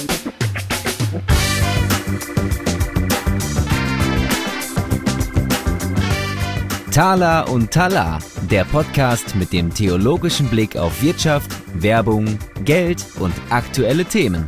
Tala und Tala, der Podcast mit dem theologischen Blick auf Wirtschaft, Werbung, Geld und aktuelle Themen.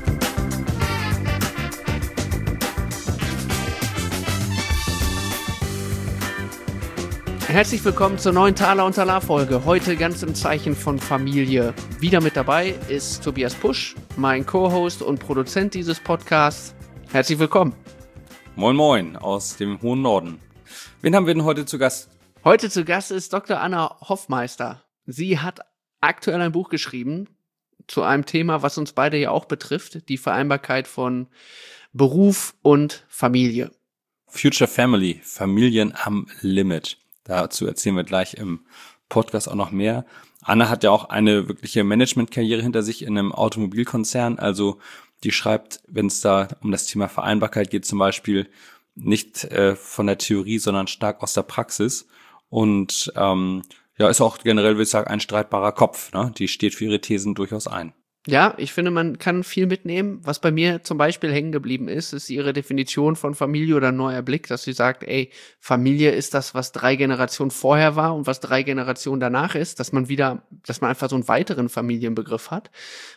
Herzlich willkommen zur neuen Tala und Tala Folge. Heute ganz im Zeichen von Familie. Wieder mit dabei ist Tobias Pusch, mein Co-Host und Produzent dieses Podcasts. Herzlich willkommen. Moin Moin aus dem hohen Norden. Wen haben wir denn heute zu Gast? Heute zu Gast ist Dr. Anna Hoffmeister. Sie hat aktuell ein Buch geschrieben zu einem Thema, was uns beide ja auch betrifft, die Vereinbarkeit von Beruf und Familie. Future Family, Familien am Limit. Dazu erzählen wir gleich im Podcast auch noch mehr. Anna hat ja auch eine wirkliche Managementkarriere hinter sich in einem Automobilkonzern. Also die schreibt, wenn es da um das Thema Vereinbarkeit geht, zum Beispiel nicht von der Theorie, sondern stark aus der Praxis. Und ist auch generell, würde ich sagen, ein streitbarer Kopf. Ne? Die steht für ihre Thesen durchaus ein. Ja, ich finde, man kann viel mitnehmen. Was bei mir zum Beispiel hängen geblieben ist ihre Definition von Familie oder neuer Blick, dass sie sagt, Familie ist das, was 3 Generationen vorher war und was 3 Generationen danach ist, dass man einfach so einen weiteren Familienbegriff hat.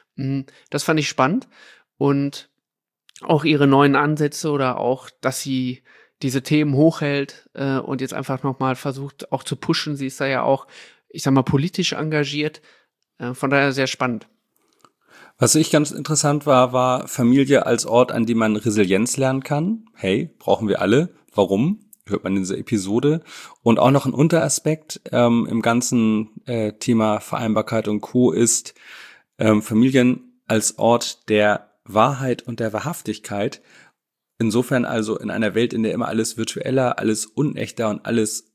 Das fand ich spannend. Und auch ihre neuen Ansätze oder auch, dass sie diese Themen hochhält und jetzt einfach nochmal versucht auch zu pushen. Sie ist da ja auch, ich sag mal, politisch engagiert. Von daher sehr spannend. Was ich ganz interessant war Familie als Ort, an dem man Resilienz lernen kann. Hey, brauchen wir alle. Warum? Hört man in dieser Episode. Und auch noch ein Unteraspekt im ganzen Thema Vereinbarkeit und Co. ist Familien als Ort der Wahrheit und der Wahrhaftigkeit. Insofern also in einer Welt, in der immer alles virtueller, alles unechter und alles,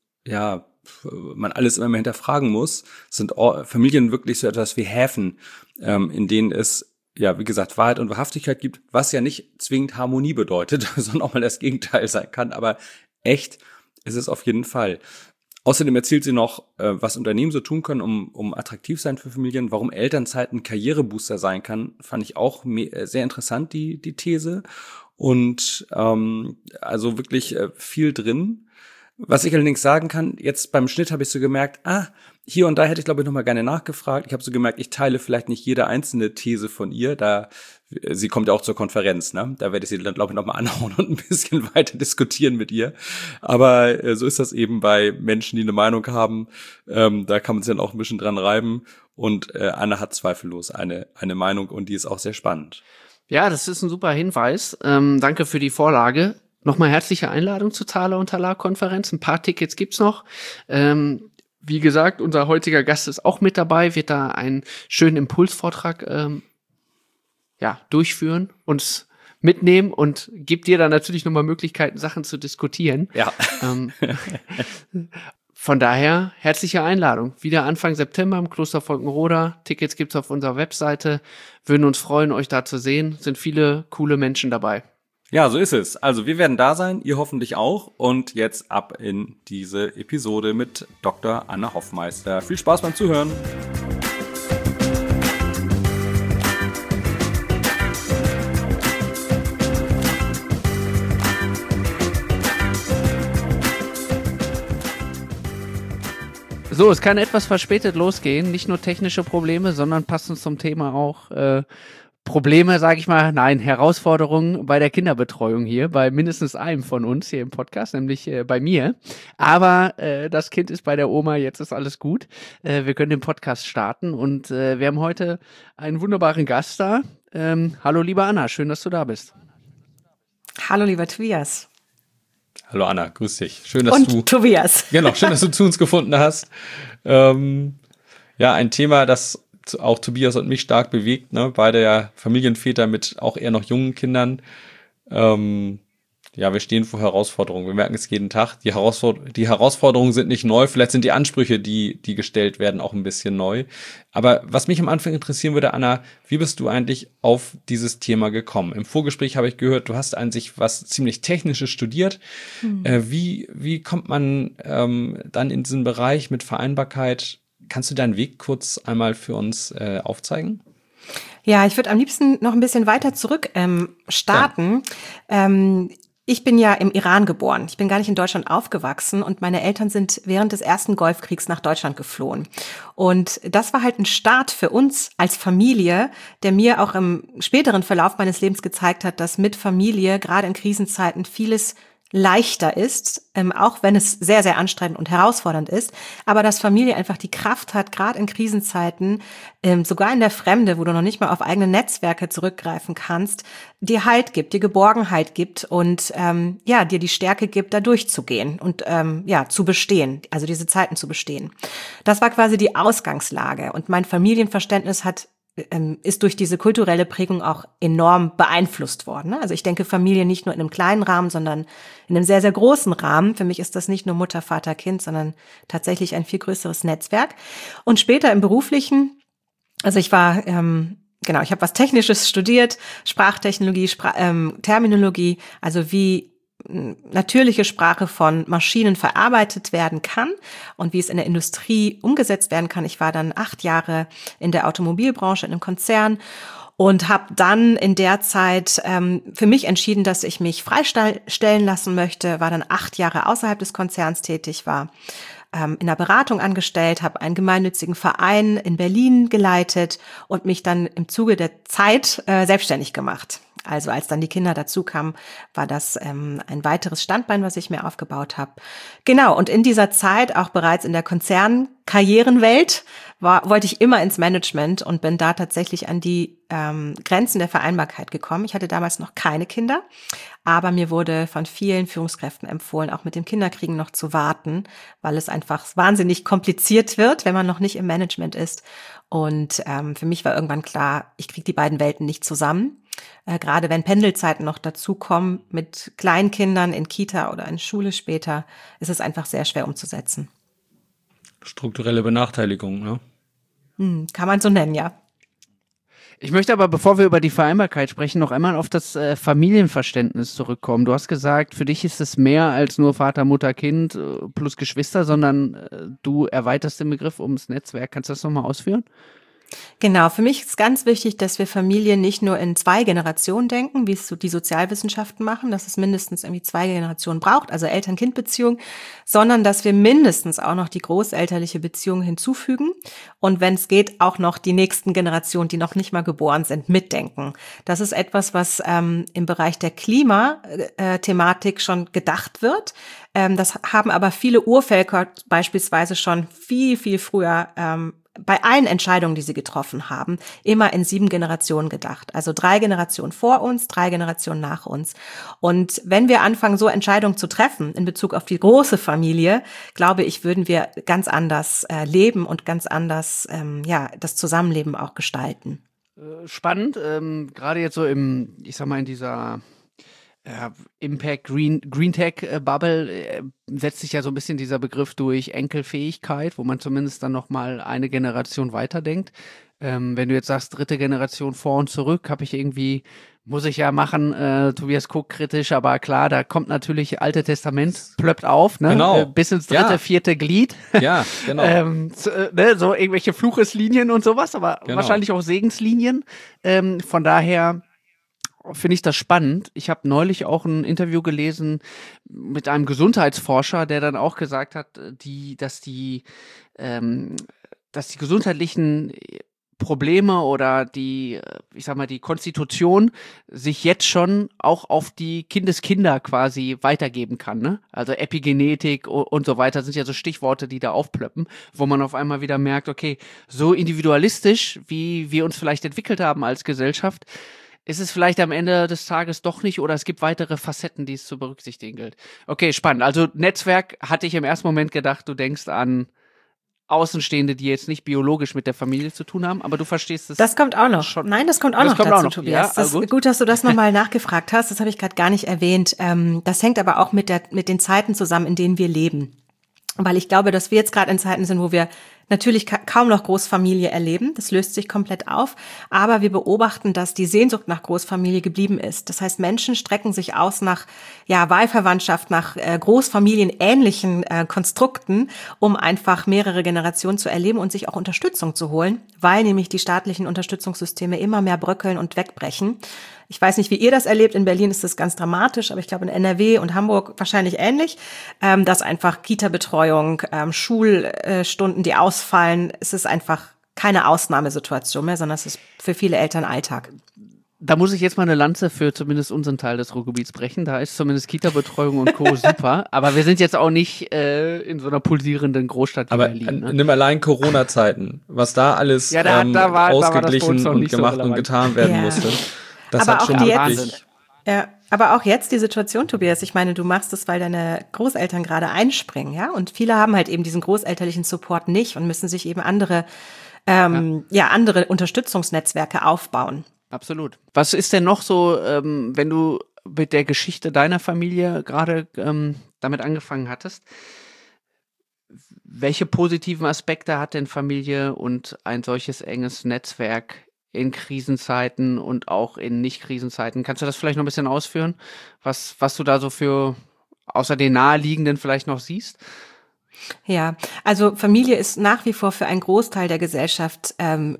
man alles immer mehr hinterfragen muss, sind Familien wirklich so etwas wie Häfen, in denen es, wie gesagt, Wahrheit und Wahrhaftigkeit gibt, was ja nicht zwingend Harmonie bedeutet, sondern auch mal das Gegenteil sein kann, aber echt ist es auf jeden Fall. Außerdem erzählt sie noch, was Unternehmen so tun können, um attraktiv sein für Familien, warum Elternzeit ein Karrierebooster sein kann, fand ich auch sehr interessant, die These. Und also wirklich viel drin. Was ich allerdings sagen kann, jetzt beim Schnitt habe ich so gemerkt, hier und da hätte ich, glaube ich, nochmal gerne nachgefragt. Ich habe so gemerkt, ich teile vielleicht nicht jede einzelne These von ihr, sie kommt ja auch zur Konferenz, ne? Da werde ich sie dann, glaube ich, nochmal anhauen und ein bisschen weiter diskutieren mit ihr. Aber so ist das eben bei Menschen, die eine Meinung haben. Da kann man sich dann auch ein bisschen dran reiben. Und Anna hat zweifellos eine Meinung und die ist auch sehr spannend. Ja, das ist ein super Hinweis. Danke für die Vorlage. Nochmal herzliche Einladung zur Tala und Tala Konferenz. Ein paar Tickets gibt's noch. Wie gesagt, unser heutiger Gast ist auch mit dabei, wird da einen schönen Impulsvortrag durchführen, uns mitnehmen und gibt dir dann natürlich nochmal Möglichkeiten, Sachen zu diskutieren. Ja. Von daher, herzliche Einladung. Wieder Anfang September im Kloster Volkenroda. Tickets gibt's auf unserer Webseite. Würden uns freuen, euch da zu sehen. Sind viele coole Menschen dabei. Ja, so ist es. Also wir werden da sein, ihr hoffentlich auch. Und jetzt ab in diese Episode mit Dr. Anna Hoffmeister. Viel Spaß beim Zuhören. So, es kann etwas verspätet losgehen. Nicht nur technische Probleme, sondern passend zum Thema auch Probleme, Herausforderungen bei der Kinderbetreuung hier, bei mindestens einem von uns hier im Podcast, nämlich bei mir. Aber das Kind ist bei der Oma, jetzt ist alles gut. Wir können den Podcast starten und wir haben heute einen wunderbaren Gast da. Hallo, liebe Anna, schön, dass du da bist. Hallo, lieber Tobias. Hallo Anna, grüß dich. Schön, dass du Tobias. Genau, schön, dass du zu uns gefunden hast. Ein Thema, das auch Tobias und mich stark bewegt, ne? Beide ja Familienväter mit auch eher noch jungen Kindern. Wir stehen vor Herausforderungen. Wir merken es jeden Tag. Die Herausforderungen sind nicht neu. Vielleicht sind die Ansprüche, die gestellt werden, auch ein bisschen neu. Aber was mich am Anfang interessieren würde, Anna, wie bist du eigentlich auf dieses Thema gekommen? Im Vorgespräch habe ich gehört, du hast an sich was ziemlich Technisches studiert. Wie kommt man dann in diesen Bereich mit Vereinbarkeit? Kannst du deinen Weg kurz einmal für uns aufzeigen? Ja, ich würde am liebsten noch ein bisschen weiter zurück starten. Ich bin ja im Iran geboren. Ich bin gar nicht in Deutschland aufgewachsen und meine Eltern sind während des ersten Golfkriegs nach Deutschland geflohen. Und das war halt ein Start für uns als Familie, der mir auch im späteren Verlauf meines Lebens gezeigt hat, dass mit Familie gerade in Krisenzeiten vieles leichter ist, auch wenn es sehr, sehr anstrengend und herausfordernd ist, aber dass Familie einfach die Kraft hat, gerade in Krisenzeiten, sogar in der Fremde, wo du noch nicht mal auf eigene Netzwerke zurückgreifen kannst, dir Halt gibt, dir Geborgenheit gibt und dir die Stärke gibt, da durchzugehen und zu bestehen, also diese Zeiten zu bestehen. Das war quasi die Ausgangslage und mein Familienverständnis ist durch diese kulturelle Prägung auch enorm beeinflusst worden. Also ich denke Familie nicht nur in einem kleinen Rahmen, sondern in einem sehr, sehr großen Rahmen. Für mich ist das nicht nur Mutter, Vater, Kind, sondern tatsächlich ein viel größeres Netzwerk. Und später im Beruflichen, also ich war, ich habe was Technisches studiert, Sprachtechnologie, Terminologie, also wie natürliche Sprache von Maschinen verarbeitet werden kann und wie es in der Industrie umgesetzt werden kann. Ich war dann 8 Jahre in der Automobilbranche in einem Konzern und habe dann in der Zeit für mich entschieden, dass ich mich freistellen lassen möchte, war dann 8 Jahre außerhalb des Konzerns tätig, war in der Beratung angestellt, habe einen gemeinnützigen Verein in Berlin geleitet und mich dann im Zuge der Zeit selbstständig gemacht. Also als dann die Kinder dazu kamen, war das ein weiteres Standbein, was ich mir aufgebaut habe. Genau, und in dieser Zeit, auch bereits in der Konzernkarrierenwelt, wollte ich immer ins Management und bin da tatsächlich an die Grenzen der Vereinbarkeit gekommen. Ich hatte damals noch keine Kinder, aber mir wurde von vielen Führungskräften empfohlen, auch mit dem Kinderkriegen noch zu warten, weil es einfach wahnsinnig kompliziert wird, wenn man noch nicht im Management ist. Und für mich war irgendwann klar, ich kriege die beiden Welten nicht zusammen. Gerade wenn Pendelzeiten noch dazukommen mit Kleinkindern in Kita oder in Schule später, ist es einfach sehr schwer umzusetzen. Strukturelle Benachteiligung, ne? Kann man so nennen, ja. Ich möchte aber, bevor wir über die Vereinbarkeit sprechen, noch einmal auf das Familienverständnis zurückkommen. Du hast gesagt, für dich ist es mehr als nur Vater, Mutter, Kind plus Geschwister, sondern du erweiterst den Begriff ums Netzwerk. Kannst du das nochmal ausführen? Genau, für mich ist ganz wichtig, dass wir Familien nicht nur in 2 Generationen denken, wie es die Sozialwissenschaften machen, dass es mindestens irgendwie 2 Generationen braucht, also Eltern-Kind-Beziehung, sondern dass wir mindestens auch noch die großelterliche Beziehung hinzufügen und wenn es geht, auch noch die nächsten Generationen, die noch nicht mal geboren sind, mitdenken. Das ist etwas, was im Bereich der Klimathematik schon gedacht wird. Das haben aber viele Urvölker beispielsweise schon viel, viel früher bei allen Entscheidungen, die sie getroffen haben, immer in 7 Generationen gedacht. Also 3 Generationen vor uns, 3 Generationen nach uns. Und wenn wir anfangen, so Entscheidungen zu treffen in Bezug auf die große Familie, glaube ich, würden wir ganz anders leben und ganz anders das Zusammenleben auch gestalten. Spannend, gerade jetzt so in dieser Impact Green Tech Bubble setzt sich ja so ein bisschen dieser Begriff durch Enkelfähigkeit, wo man zumindest dann nochmal eine Generation weiterdenkt. Wenn du jetzt sagst, 3. Generation vor und zurück, muss ich ja machen, Tobias guckt kritisch, aber klar, da kommt natürlich Alte Testament, plöppt auf, ne? Genau. Bis ins 3., 4. Glied. Ja, genau. So irgendwelche Flucheslinien und sowas, aber wahrscheinlich auch Segenslinien. Von daher finde ich das spannend. Ich habe neulich auch ein Interview gelesen mit einem Gesundheitsforscher, der dann auch gesagt hat, dass die gesundheitlichen Probleme oder die Konstitution sich jetzt schon auch auf die Kindeskinder quasi weitergeben kann, ne? Also Epigenetik und so weiter sind ja so Stichworte, die da aufplöppen, wo man auf einmal wieder merkt, okay, so individualistisch, wie wir uns vielleicht entwickelt haben als Gesellschaft, ist es vielleicht am Ende des Tages doch nicht oder es gibt weitere Facetten, die es zu berücksichtigen gilt. Okay, spannend. Also Netzwerk hatte ich im ersten Moment gedacht, du denkst an Außenstehende, die jetzt nicht biologisch mit der Familie zu tun haben, aber du verstehst es. Das kommt auch noch. Schon. Nein, das kommt auch noch dazu, Tobias. Ja, das ist gut, dass du das nochmal nachgefragt hast. Das habe ich gerade gar nicht erwähnt. Das hängt aber auch mit den Zeiten zusammen, in denen wir leben. Weil ich glaube, dass wir jetzt gerade in Zeiten sind, wo wir natürlich kaum noch Großfamilie erleben. Das löst sich komplett auf. Aber wir beobachten, dass die Sehnsucht nach Großfamilie geblieben ist. Das heißt, Menschen strecken sich aus nach Wahlverwandtschaft, nach großfamilienähnlichen Konstrukten, um einfach mehrere Generationen zu erleben und sich auch Unterstützung zu holen, weil nämlich die staatlichen Unterstützungssysteme immer mehr bröckeln und wegbrechen. Ich weiß nicht, wie ihr das erlebt. In Berlin ist das ganz dramatisch, aber ich glaube in NRW und Hamburg wahrscheinlich ähnlich, dass einfach Kita-Betreuung, Schulstunden, die ausfallen, es ist einfach keine Ausnahmesituation mehr, sondern es ist für viele Eltern Alltag. Da muss ich jetzt mal eine Lanze für zumindest unseren Teil des Ruhrgebiets brechen. Da ist zumindest Kita-Betreuung und Co. super. Aber wir sind jetzt auch nicht in so einer pulsierenden Großstadt wie Berlin. Ne? Nimm allein Corona-Zeiten, was da alles da war ausgeglichen und gemacht so und getan werden musste. Das aber hat schon wirklich... Aber auch jetzt die Situation, Tobias, ich meine, du machst es, weil deine Großeltern gerade einspringen, ja? Und viele haben halt eben diesen großelterlichen Support nicht und müssen sich eben andere Unterstützungsnetzwerke aufbauen. Absolut. Was ist denn noch so, wenn du mit der Geschichte deiner Familie gerade damit angefangen hattest? Welche positiven Aspekte hat denn Familie und ein solches enges Netzwerk in Krisenzeiten und auch in Nicht-Krisenzeiten? Kannst du das vielleicht noch ein bisschen ausführen, was du da so für außer den naheliegenden vielleicht noch siehst? Ja, also Familie ist nach wie vor für einen Großteil der Gesellschaft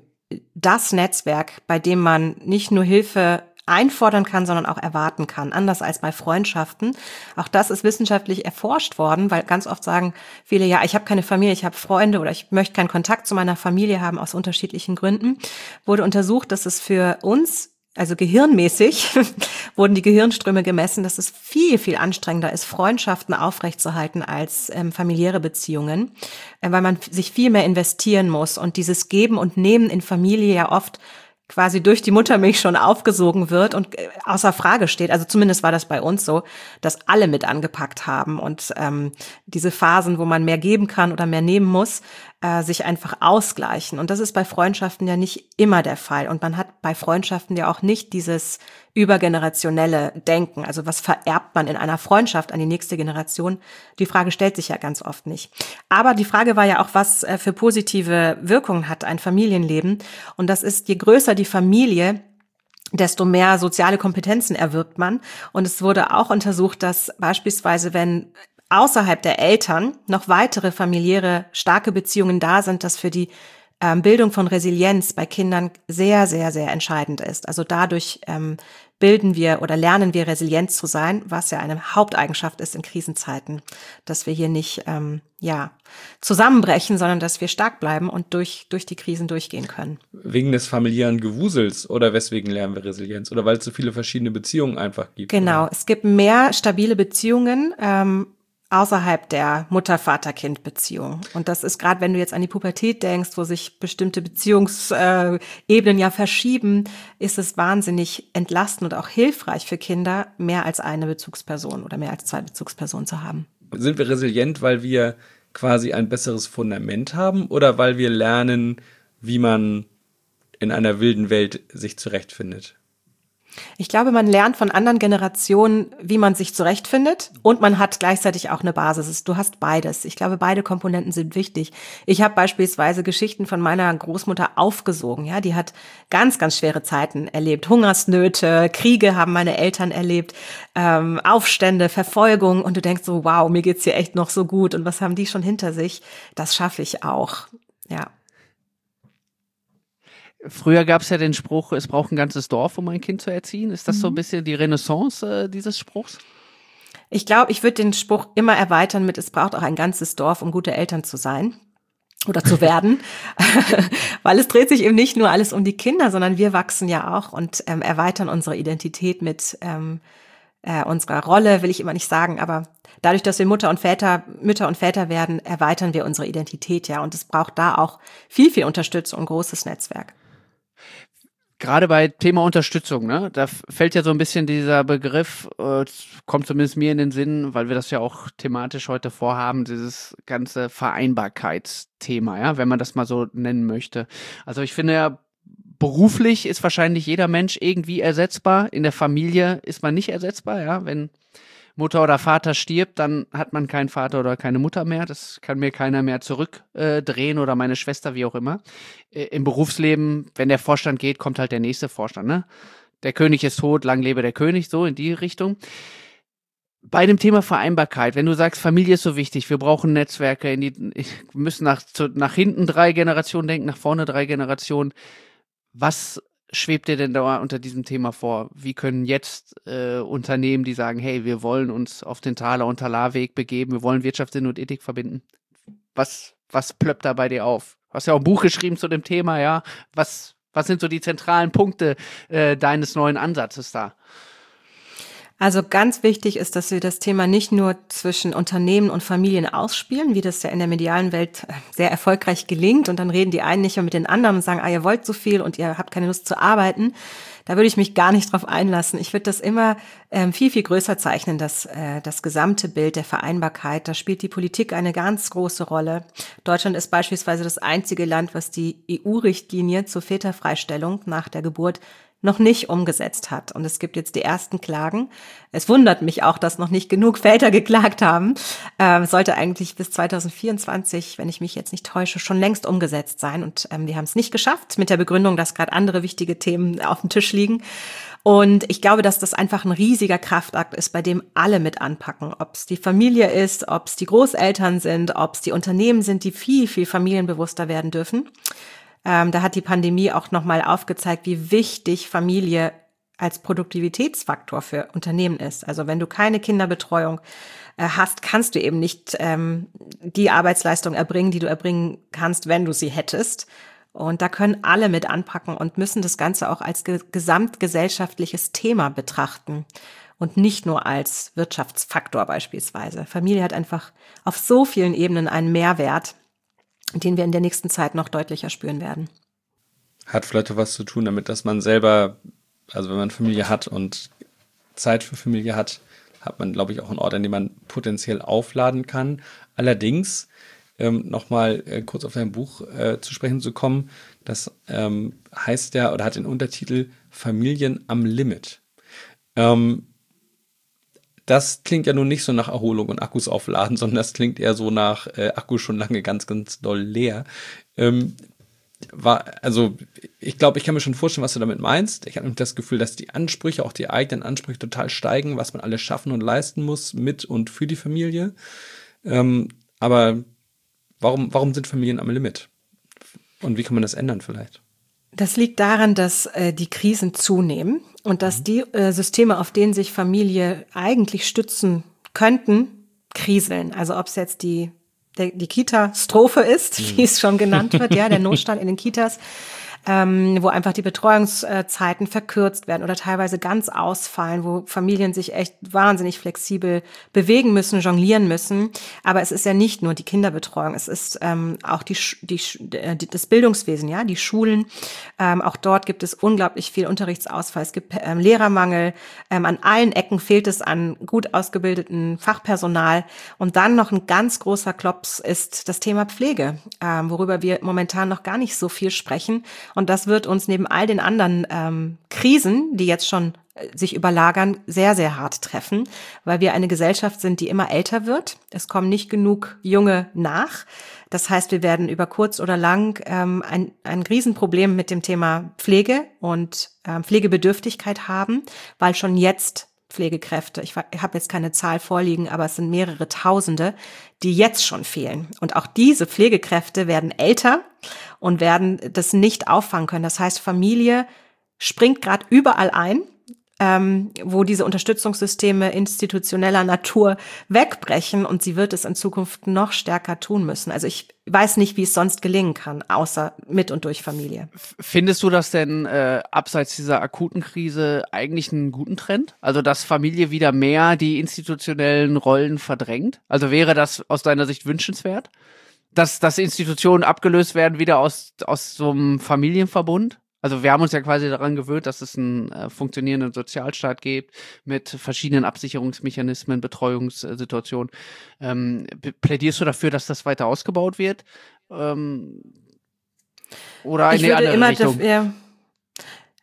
das Netzwerk, bei dem man nicht nur Hilfe einfordern kann, sondern auch erwarten kann, anders als bei Freundschaften. Auch das ist wissenschaftlich erforscht worden, weil ganz oft sagen viele, ja, ich habe keine Familie, ich habe Freunde oder ich möchte keinen Kontakt zu meiner Familie haben aus unterschiedlichen Gründen. Wurde untersucht, dass es für uns, also gehirnmäßig, wurden die Gehirnströme gemessen, dass es viel, viel anstrengender ist, Freundschaften aufrechtzuerhalten als familiäre Beziehungen, weil man sich viel mehr investieren muss und dieses Geben und Nehmen in Familie ja oft quasi durch die Muttermilch schon aufgesogen wird und außer Frage steht. Also zumindest war das bei uns so, dass alle mit angepackt haben und diese Phasen, wo man mehr geben kann oder mehr nehmen muss, sich einfach ausgleichen. Und das ist bei Freundschaften ja nicht immer der Fall. Und man hat bei Freundschaften ja auch nicht dieses übergenerationelle Denken. Also was vererbt man in einer Freundschaft an die nächste Generation? Die Frage stellt sich ja ganz oft nicht. Aber die Frage war ja auch, was für positive Wirkungen hat ein Familienleben. Und das ist, je größer die Familie, desto mehr soziale Kompetenzen erwirbt man. Und es wurde auch untersucht, dass beispielsweise, wenn außerhalb der Eltern noch weitere familiäre starke Beziehungen da sind, dass für die Bildung von Resilienz bei Kindern sehr, sehr, sehr entscheidend ist. Also dadurch bilden wir oder lernen wir resilient zu sein, was ja eine Haupteigenschaft ist in Krisenzeiten, dass wir hier nicht zusammenbrechen, sondern dass wir stark bleiben und durch die Krisen durchgehen können. Wegen des familiären Gewusels oder weswegen lernen wir Resilienz? Oder weil es so viele verschiedene Beziehungen einfach gibt? Genau, oder? Es gibt mehr stabile Beziehungen außerhalb der Mutter-Vater-Kind-Beziehung. Und das ist gerade, wenn du jetzt an die Pubertät denkst, wo sich bestimmte Beziehungsebenen ja verschieben, ist es wahnsinnig entlastend und auch hilfreich für Kinder, mehr als eine Bezugsperson oder mehr als zwei Bezugspersonen zu haben. Sind wir resilient, weil wir quasi ein besseres Fundament haben oder weil wir lernen, wie man in einer wilden Welt sich zurechtfindet? Ich glaube, man lernt von anderen Generationen, wie man sich zurechtfindet und man hat gleichzeitig auch eine Basis. Du hast beides. Ich glaube, beide Komponenten sind wichtig. Ich habe beispielsweise Geschichten von meiner Großmutter aufgesogen. Ja, die hat ganz, ganz schwere Zeiten erlebt. Hungersnöte, Kriege haben meine Eltern erlebt, Aufstände, Verfolgung und du denkst so, wow, mir geht's hier echt noch so gut und was haben die schon hinter sich? Das schaffe ich auch. Ja. Früher gab es ja den Spruch, es braucht ein ganzes Dorf, um ein Kind zu erziehen. Ist das so ein bisschen die Renaissance dieses Spruchs? Ich glaube, ich würde den Spruch immer erweitern mit, es braucht auch ein ganzes Dorf, um gute Eltern zu sein oder zu werden. Weil es dreht sich eben nicht nur alles um die Kinder, sondern wir wachsen ja auch und erweitern unsere Identität mit unserer Rolle, will ich immer nicht sagen, aber dadurch, dass wir Mütter und Väter werden, erweitern wir unsere Identität, ja. Und es braucht da auch viel, viel Unterstützung und großes Netzwerk. Gerade bei Thema Unterstützung, ne, da fällt ja so ein bisschen dieser Begriff, kommt zumindest mir in den Sinn, weil wir das ja auch thematisch heute vorhaben, dieses ganze Vereinbarkeitsthema, ja, wenn man das mal so nennen möchte. Also ich finde ja, beruflich ist wahrscheinlich jeder Mensch irgendwie ersetzbar, in der Familie ist man nicht ersetzbar, ja, wenn Mutter oder Vater stirbt, dann hat man keinen Vater oder keine Mutter mehr. Das kann mir keiner mehr zurückdrehen oder meine Schwester, wie auch immer. Im Berufsleben, wenn der Vorstand geht, kommt halt der nächste Vorstand, ne? Der König ist tot, lang lebe der König, so in die Richtung. Bei dem Thema Vereinbarkeit, wenn du sagst, Familie ist so wichtig, wir brauchen Netzwerke, wir müssen nach hinten 3 Generationen denken, nach vorne 3 Generationen. Was schwebt dir denn da unter diesem Thema vor? Wie können jetzt Unternehmen, die sagen, hey, wir wollen uns auf den Thaler- und Talarweg begeben, wir wollen Wirtschaftssinn und Ethik verbinden? Was plöppt da bei dir auf? Du hast ja auch ein Buch geschrieben zu dem Thema, ja. Was sind so die zentralen Punkte deines neuen Ansatzes da? Also ganz wichtig ist, dass wir das Thema nicht nur zwischen Unternehmen und Familien ausspielen, wie das ja in der medialen Welt sehr erfolgreich gelingt. Und dann reden die einen nicht mehr mit den anderen und sagen, ihr wollt so viel und ihr habt keine Lust zu arbeiten. Da würde ich mich gar nicht drauf einlassen. Ich würde das immer viel, viel größer zeichnen, das gesamte Bild der Vereinbarkeit. Da spielt die Politik eine ganz große Rolle. Deutschland ist beispielsweise das einzige Land, was die EU-Richtlinie zur Väterfreistellung nach der Geburt noch nicht umgesetzt hat. Und es gibt jetzt die ersten Klagen. Es wundert mich auch, dass noch nicht genug Väter geklagt haben. Sollte eigentlich bis 2024, wenn ich mich jetzt nicht täusche, schon längst umgesetzt sein. Und wir haben es nicht geschafft, mit der Begründung, dass gerade andere wichtige Themen auf dem Tisch liegen. Und ich glaube, dass das einfach ein riesiger Kraftakt ist, bei dem alle mit anpacken. Ob es die Familie ist, ob es die Großeltern sind, ob es die Unternehmen sind, die viel, viel familienbewusster werden dürfen. Da hat die Pandemie auch nochmal aufgezeigt, wie wichtig Familie als Produktivitätsfaktor für Unternehmen ist. Also wenn du keine Kinderbetreuung hast, kannst du eben nicht die Arbeitsleistung erbringen, die du erbringen kannst, wenn du sie hättest. Und da können alle mit anpacken und müssen das Ganze auch als gesamtgesellschaftliches Thema betrachten und nicht nur als Wirtschaftsfaktor beispielsweise. Familie hat einfach auf so vielen Ebenen einen Mehrwert, den wir in der nächsten Zeit noch deutlicher spüren werden. Hat vielleicht auch was zu tun damit, dass man selber, also wenn man Familie hat und Zeit für Familie hat, hat man, glaube ich, auch einen Ort, an dem man potenziell aufladen kann. Allerdings, nochmal kurz auf dein Buch zu sprechen zu kommen, das heißt ja oder hat den Untertitel Familien am Limit. Das klingt ja nun nicht so nach Erholung und Akkus aufladen, sondern das klingt eher so nach Akku schon lange ganz, ganz doll leer. Ich glaube, ich kann mir schon vorstellen, was du damit meinst. Ich habe das Gefühl, dass die Ansprüche, auch die eigenen Ansprüche total steigen, was man alles schaffen und leisten muss mit und für die Familie. Aber warum sind Familien am Limit? Und wie kann man das ändern vielleicht? Das liegt daran, dass die Krisen zunehmen und dass die Systeme, auf denen sich Familie eigentlich stützen könnten, kriseln. Also ob es jetzt die Kita-Strophe ist, wie es schon genannt wird, ja, der Notstand in den Kitas, wo einfach die Betreuungszeiten verkürzt werden oder teilweise ganz ausfallen, wo Familien sich echt wahnsinnig flexibel bewegen müssen, jonglieren müssen. Aber es ist ja nicht nur die Kinderbetreuung, es ist auch das Bildungswesen, ja, die Schulen. Auch dort gibt es unglaublich viel Unterrichtsausfall. Es gibt Lehrermangel. An allen Ecken fehlt es an gut ausgebildeten Fachpersonal. Und dann noch ein ganz großer Klops ist das Thema Pflege, worüber wir momentan noch gar nicht so viel sprechen. Und das wird uns neben all den anderen Krisen, die jetzt schon sich überlagern, sehr, sehr hart treffen, weil wir eine Gesellschaft sind, die immer älter wird. Es kommen nicht genug Junge nach. Das heißt, wir werden über kurz oder lang ein Riesenproblem mit dem Thema Pflege und Pflegebedürftigkeit haben, weil schon jetzt Pflegekräfte, ich habe jetzt keine Zahl vorliegen, aber es sind mehrere Tausende, die jetzt schon fehlen. Und auch diese Pflegekräfte werden älter und werden das nicht auffangen können. Das heißt, Familie springt gerade überall ein, wo diese Unterstützungssysteme institutioneller Natur wegbrechen, und sie wird es in Zukunft noch stärker tun müssen. Also ich weiß nicht, wie es sonst gelingen kann, außer mit und durch Familie. Findest du das denn abseits dieser akuten Krise eigentlich einen guten Trend? Also dass Familie wieder mehr die institutionellen Rollen verdrängt? Also wäre das aus deiner Sicht wünschenswert? Dass Institutionen abgelöst werden wieder aus so einem Familienverbund? Also wir haben uns ja quasi daran gewöhnt, dass es einen funktionierenden Sozialstaat gibt mit verschiedenen Absicherungsmechanismen, Betreuungssituationen. Plädierst du dafür, dass das weiter ausgebaut wird? Oder in eine andere Richtung?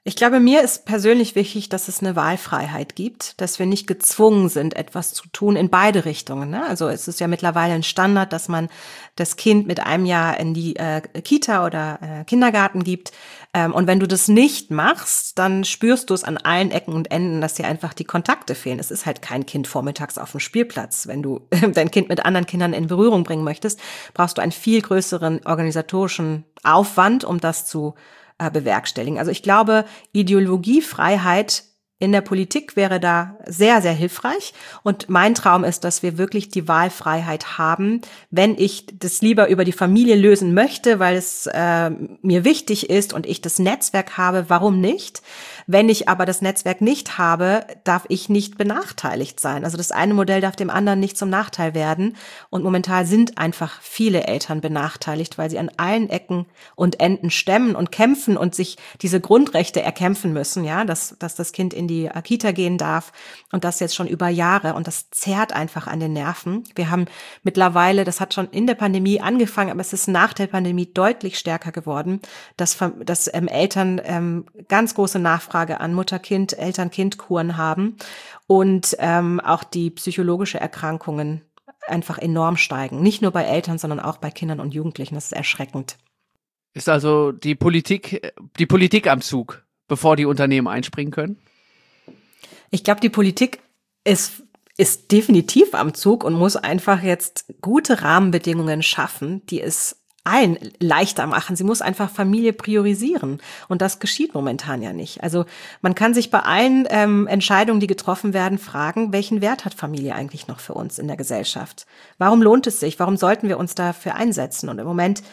Ich glaube, mir ist persönlich wichtig, dass es eine Wahlfreiheit gibt, dass wir nicht gezwungen sind, etwas zu tun in beide Richtungen. Ne? Also es ist ja mittlerweile ein Standard, dass man das Kind mit einem Jahr in die Kita oder Kindergarten gibt. Und wenn du das nicht machst, dann spürst du es an allen Ecken und Enden, dass dir einfach die Kontakte fehlen. Es ist halt kein Kind vormittags auf dem Spielplatz. Wenn du dein Kind mit anderen Kindern in Berührung bringen möchtest, brauchst du einen viel größeren organisatorischen Aufwand, um das zu bewerkstelligen. Also ich glaube, Ideologiefreiheit in der Politik wäre da sehr, sehr hilfreich. Und mein Traum ist, dass wir wirklich die Wahlfreiheit haben, wenn ich das lieber über die Familie lösen möchte, weil es mir wichtig ist und ich das Netzwerk habe, warum nicht? Wenn ich aber das Netzwerk nicht habe, darf ich nicht benachteiligt sein. Also das eine Modell darf dem anderen nicht zum Nachteil werden. Und momentan sind einfach viele Eltern benachteiligt, weil sie an allen Ecken und Enden stemmen und kämpfen und sich diese Grundrechte erkämpfen müssen, ja, dass das Kind in die Kita gehen darf und das jetzt schon über Jahre und das zerrt einfach an den Nerven. Wir haben mittlerweile, das hat schon in der Pandemie angefangen, aber es ist nach der Pandemie deutlich stärker geworden, dass Eltern ganz große Nachfrage an Mutter-Kind, Eltern-Kind-Kuren haben und auch die psychologische Erkrankungen einfach enorm steigen. Nicht nur bei Eltern, sondern auch bei Kindern und Jugendlichen. Das ist erschreckend. Ist also die Politik am Zug, bevor die Unternehmen einspringen können? Ich glaube, die Politik ist definitiv am Zug und muss einfach jetzt gute Rahmenbedingungen schaffen, die es allen leichter machen. Sie muss einfach Familie priorisieren. Und das geschieht momentan ja nicht. Also man kann sich bei allen Entscheidungen, die getroffen werden, fragen, welchen Wert hat Familie eigentlich noch für uns in der Gesellschaft? Warum lohnt es sich? Warum sollten wir uns dafür einsetzen? Und im Moment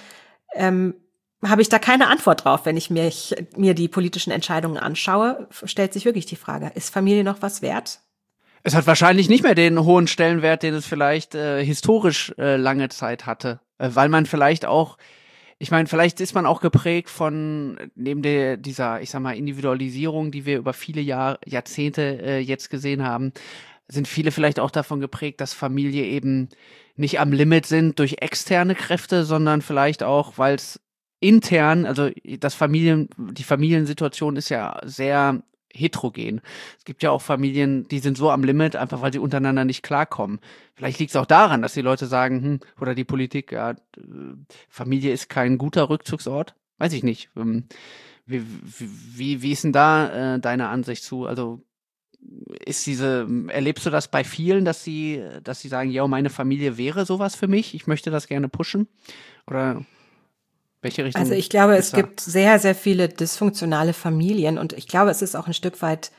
habe ich da keine Antwort drauf. Wenn ich mir die politischen Entscheidungen anschaue, stellt sich wirklich die Frage, ist Familie noch was wert? Es hat wahrscheinlich nicht mehr den hohen Stellenwert, den es vielleicht historisch lange Zeit hatte. Weil man vielleicht auch, ich meine, vielleicht ist man auch geprägt von, neben dieser, ich sag mal, Individualisierung, die wir über viele Jahrzehnte jetzt gesehen haben, sind viele vielleicht auch davon geprägt, dass Familie eben nicht am Limit sind durch externe Kräfte, sondern vielleicht auch, weil es intern, also die Familiensituation ist ja sehr heterogen. Es gibt ja auch Familien, die sind so am Limit, einfach weil sie untereinander nicht klarkommen. Vielleicht liegt es auch daran, dass die Leute sagen, oder die Politik, ja, Familie ist kein guter Rückzugsort. Weiß ich nicht. Wie ist denn da deine Ansicht zu? Also erlebst du das bei vielen, dass sie sagen, ja, meine Familie wäre sowas für mich, ich möchte das gerne pushen? Oder welche Richtung? Also ich glaube, es gibt sehr, sehr viele dysfunktionale Familien und ich glaube, es ist auch ein Stück weit,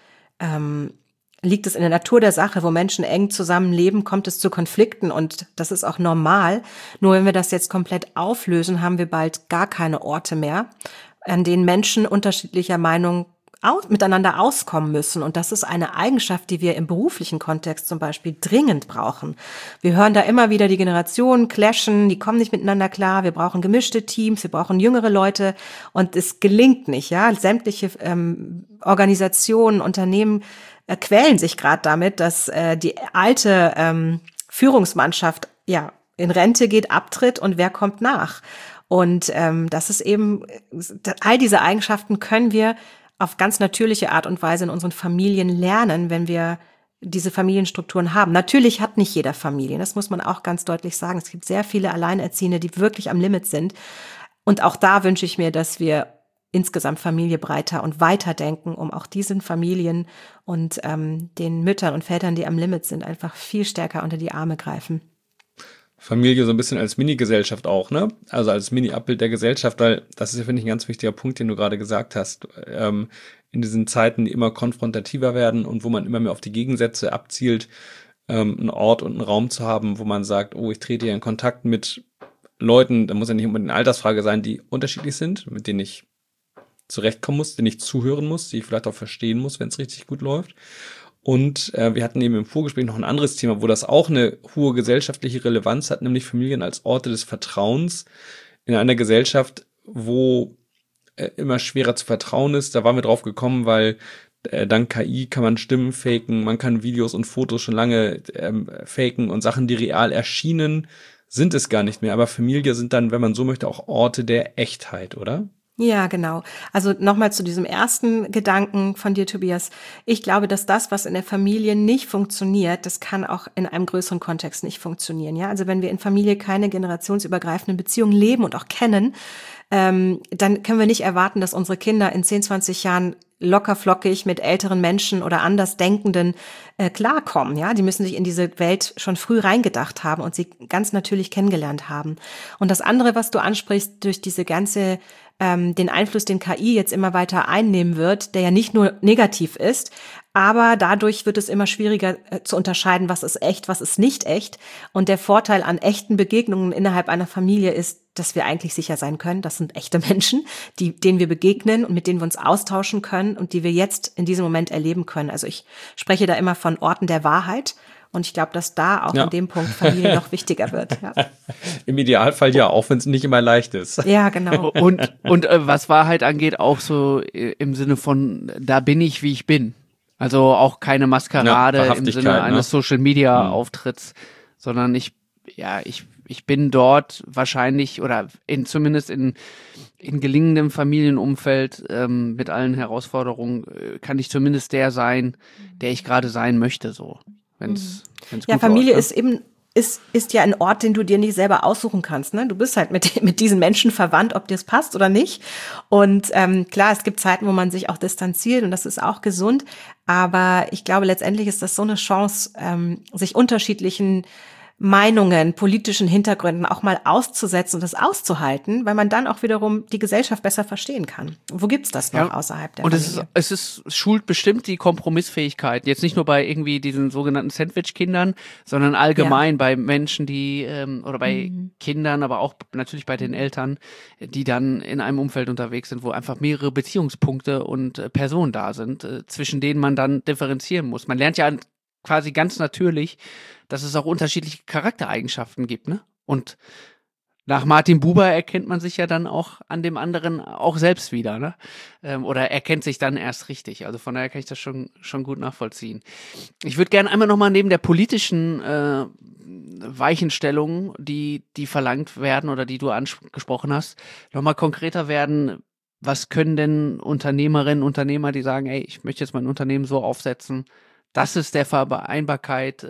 liegt es in der Natur der Sache, wo Menschen eng zusammenleben, kommt es zu Konflikten und das ist auch normal. Nur wenn wir das jetzt komplett auflösen, haben wir bald gar keine Orte mehr, an denen Menschen unterschiedlicher Meinung miteinander auskommen müssen. Und das ist eine Eigenschaft, die wir im beruflichen Kontext zum Beispiel dringend brauchen. Wir hören da immer wieder die Generationen clashen, die kommen nicht miteinander klar, wir brauchen gemischte Teams, wir brauchen jüngere Leute und es gelingt nicht. Ja, sämtliche Organisationen, Unternehmen quälen sich gerade damit, dass die alte Führungsmannschaft ja in Rente geht, abtritt und wer kommt nach? Und das ist eben, all diese Eigenschaften können wir auf ganz natürliche Art und Weise in unseren Familien lernen, wenn wir diese Familienstrukturen haben. Natürlich hat nicht jeder Familien, das muss man auch ganz deutlich sagen. Es gibt sehr viele Alleinerziehende, die wirklich am Limit sind. Und auch da wünsche ich mir, dass wir insgesamt Familie breiter und weiter denken, um auch diesen Familien und den Müttern und Vätern, die am Limit sind, einfach viel stärker unter die Arme greifen. Familie so ein bisschen als Mini-Gesellschaft auch, ne? Also als Mini-Abbild der Gesellschaft, weil das ist ja, finde ich, ein ganz wichtiger Punkt, den du gerade gesagt hast. In diesen Zeiten, die immer konfrontativer werden und wo man immer mehr auf die Gegensätze abzielt, einen Ort und einen Raum zu haben, wo man sagt, oh, ich trete ja in Kontakt mit Leuten, da muss ja nicht unbedingt eine Altersfrage sein, die unterschiedlich sind, mit denen ich zurechtkommen muss, denen ich zuhören muss, die ich vielleicht auch verstehen muss, wenn es richtig gut läuft. Und wir hatten eben im Vorgespräch noch ein anderes Thema, wo das auch eine hohe gesellschaftliche Relevanz hat, nämlich Familien als Orte des Vertrauens in einer Gesellschaft, wo immer schwerer zu vertrauen ist. Da waren wir drauf gekommen, weil dank KI kann man Stimmen faken, man kann Videos und Fotos schon lange faken und Sachen, die real erschienen, sind es gar nicht mehr. Aber Familie sind dann, wenn man so möchte, auch Orte der Echtheit, oder? Ja, genau. Also nochmal zu diesem ersten Gedanken von dir, Tobias. Ich glaube, dass das, was in der Familie nicht funktioniert, das kann auch in einem größeren Kontext nicht funktionieren. Ja, also wenn wir in Familie keine generationsübergreifenden Beziehungen leben und auch kennen, dann können wir nicht erwarten, dass unsere Kinder in 10, 20 Jahren locker flockig mit älteren Menschen oder Andersdenkenden klarkommen. Ja, die müssen sich in diese Welt schon früh reingedacht haben und sie ganz natürlich kennengelernt haben. Und das andere, was du ansprichst, durch diese ganze den Einfluss, den KI jetzt immer weiter einnehmen wird, der ja nicht nur negativ ist, aber dadurch wird es immer schwieriger zu unterscheiden, was ist echt, was ist nicht echt. Und der Vorteil an echten Begegnungen innerhalb einer Familie ist, dass wir eigentlich sicher sein können, das sind echte Menschen, denen wir begegnen und mit denen wir uns austauschen können und die wir jetzt in diesem Moment erleben können. Also ich spreche da immer von Orten der Wahrheit. Und ich glaube, dass da auch in dem Punkt Familie noch wichtiger wird. Ja. Im Idealfall ja, auch wenn es nicht immer leicht ist. Ja, genau. Und was Wahrheit angeht, auch so im Sinne von, da bin ich, wie ich bin. Also auch keine Maskerade im Sinne eines Social-Media-Auftritts, sondern ich bin dort wahrscheinlich oder zumindest in gelingendem Familienumfeld mit allen Herausforderungen kann ich zumindest der sein, der ich gerade sein möchte, so. Wenn's ja, gut Familie läuft, ne? ist ja ein Ort, den du dir nicht selber aussuchen kannst. Ne? Du bist halt mit diesen Menschen verwandt, ob dir es passt oder nicht. Und klar, es gibt Zeiten, wo man sich auch distanziert und das ist auch gesund. Aber ich glaube, letztendlich ist das so eine Chance, sich unterschiedlichen Meinungen, politischen Hintergründen auch mal auszusetzen und das auszuhalten, weil man dann auch wiederum die Gesellschaft besser verstehen kann. Wo gibt's das noch außerhalb der Familie? Und es schult bestimmt die Kompromissfähigkeit. Jetzt nicht nur bei irgendwie diesen sogenannten Sandwich-Kindern, sondern allgemein bei Menschen, die oder bei Kindern, aber auch natürlich bei den Eltern, die dann in einem Umfeld unterwegs sind, wo einfach mehrere Beziehungspunkte und Personen da sind, zwischen denen man dann differenzieren muss. Man lernt ja quasi ganz natürlich, dass es auch unterschiedliche Charaktereigenschaften gibt, ne? Und nach Martin Buber erkennt man sich ja dann auch an dem anderen auch selbst wieder, ne? Oder erkennt sich dann erst richtig. Also von daher kann ich das schon gut nachvollziehen. Ich würde gerne einmal nochmal neben der politischen Weichenstellung, die verlangt werden oder die du angesprochen hast, nochmal konkreter werden. Was können denn Unternehmerinnen, Unternehmer, die sagen, ey, ich möchte jetzt mein Unternehmen so aufsetzen, dass es der Vereinbarkeit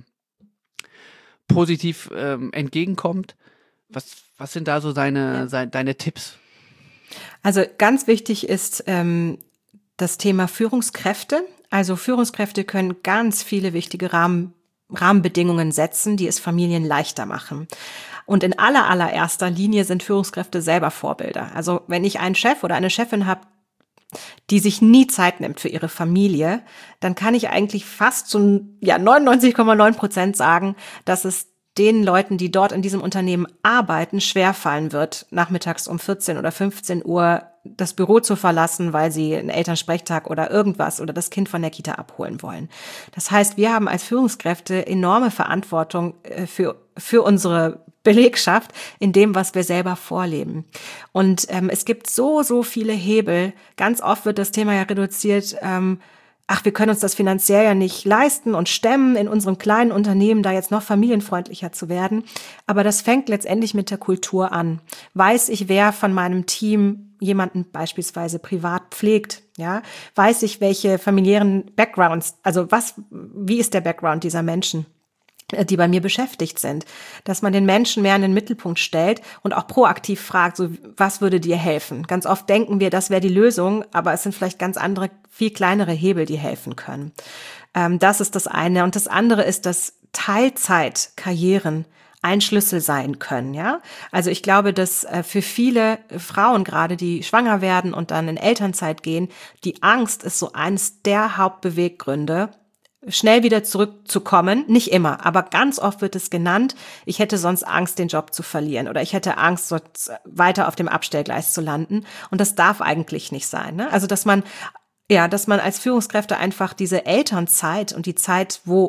positiv entgegenkommt. Was sind da so deine Tipps? Also ganz wichtig ist das Thema Führungskräfte. Also Führungskräfte können ganz viele wichtige Rahmenbedingungen setzen, die es Familien leichter machen. Und in allererster Linie sind Führungskräfte selber Vorbilder. Also wenn ich einen Chef oder eine Chefin habe, die sich nie Zeit nimmt für ihre Familie, dann kann ich eigentlich fast zu 99,9% sagen, dass es den Leuten, die dort in diesem Unternehmen arbeiten, schwerfallen wird, nachmittags um 14 oder 15 Uhr das Büro zu verlassen, weil sie einen Elternsprechtag oder irgendwas oder das Kind von der Kita abholen wollen. Das heißt, wir haben als Führungskräfte enorme Verantwortung für unsere Belegschaft in dem, was wir selber vorleben. Und es gibt so viele Hebel. Ganz oft wird das Thema ja reduziert, wir können uns das finanziell ja nicht leisten und stemmen, in unserem kleinen Unternehmen da jetzt noch familienfreundlicher zu werden. Aber das fängt letztendlich mit der Kultur an. Weiß ich, wer von meinem Team jemanden beispielsweise privat pflegt, ja? Weiß ich, welche familiären Backgrounds, also wie ist der Background dieser Menschen, die bei mir beschäftigt sind, dass man den Menschen mehr in den Mittelpunkt stellt und auch proaktiv fragt, so, was würde dir helfen? Ganz oft denken wir, das wäre die Lösung, aber es sind vielleicht ganz andere, viel kleinere Hebel, die helfen können. Das ist das eine. Und das andere ist, dass Teilzeitkarrieren ein Schlüssel sein können, ja. Also ich glaube, dass für viele Frauen gerade, die schwanger werden und dann in Elternzeit gehen, die Angst ist so eines der Hauptbeweggründe, schnell wieder zurückzukommen. Nicht immer, aber ganz oft wird es genannt, ich hätte sonst Angst, den Job zu verlieren oder ich hätte Angst, dort weiter auf dem Abstellgleis zu landen. Und das darf eigentlich nicht sein, ne? Also, dass man als Führungskräfte einfach diese Elternzeit und die Zeit, wo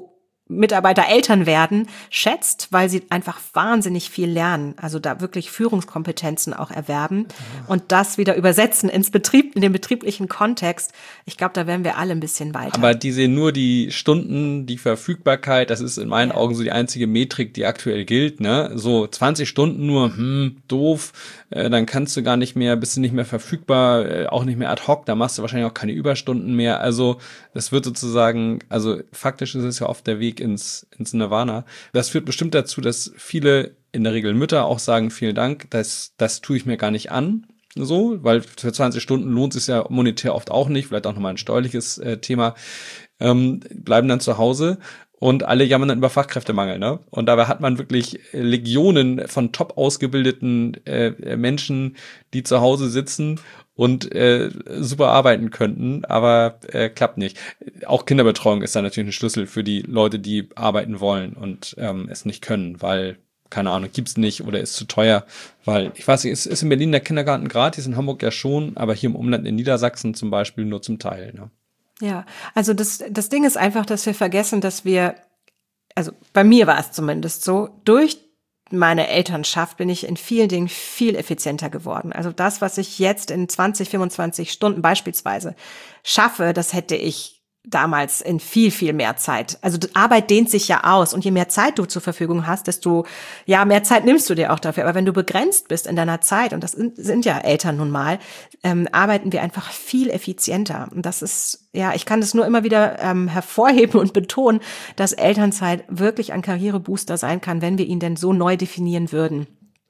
Mitarbeiter Eltern werden, schätzt, weil sie einfach wahnsinnig viel lernen, also da wirklich Führungskompetenzen auch erwerben und das wieder übersetzen in den betrieblichen Kontext. Ich glaube, da wären wir alle ein bisschen weiter. Aber die sehen nur die Stunden, die Verfügbarkeit, das ist in meinen Augen so die einzige Metrik, die aktuell gilt, ne? So 20 Stunden nur, doof, dann kannst du gar nicht mehr, bist du nicht mehr verfügbar, auch nicht mehr ad hoc, da machst du wahrscheinlich auch keine Überstunden mehr. Also das wird sozusagen, also faktisch ist es ja oft der Weg ins Nirvana. Das führt bestimmt dazu, dass viele, in der Regel Mütter, auch sagen, vielen Dank, das tue ich mir gar nicht an, so, weil für 20 Stunden lohnt es sich ja monetär oft auch nicht, vielleicht auch nochmal ein steuerliches Thema, bleiben dann zu Hause. Und alle jammern dann über Fachkräftemangel, ne? Und dabei hat man wirklich Legionen von top ausgebildeten Menschen, die zu Hause sitzen und super arbeiten könnten, aber klappt nicht. Auch Kinderbetreuung ist da natürlich ein Schlüssel für die Leute, die arbeiten wollen und es nicht können, weil, keine Ahnung, gibt's nicht oder ist zu teuer, weil, ich weiß nicht, ist in Berlin der Kindergarten gratis, in Hamburg ja schon, aber hier im Umland in Niedersachsen zum Beispiel nur zum Teil, ne? Ja, also das Ding ist einfach, dass wir vergessen, dass wir, also bei mir war es zumindest so, durch meine Elternschaft bin ich in vielen Dingen viel effizienter geworden. Also das, was ich jetzt in 20, 25 Stunden beispielsweise schaffe, das hätte ich damals in viel, viel mehr Zeit. Also die Arbeit dehnt sich ja aus und je mehr Zeit du zur Verfügung hast, desto mehr Zeit nimmst du dir auch dafür. Aber wenn du begrenzt bist in deiner Zeit, und das sind ja Eltern nun mal, arbeiten wir einfach viel effizienter. Und das ist, ich kann das nur immer wieder hervorheben und betonen, dass Elternzeit wirklich ein Karrierebooster sein kann, wenn wir ihn denn so neu definieren würden.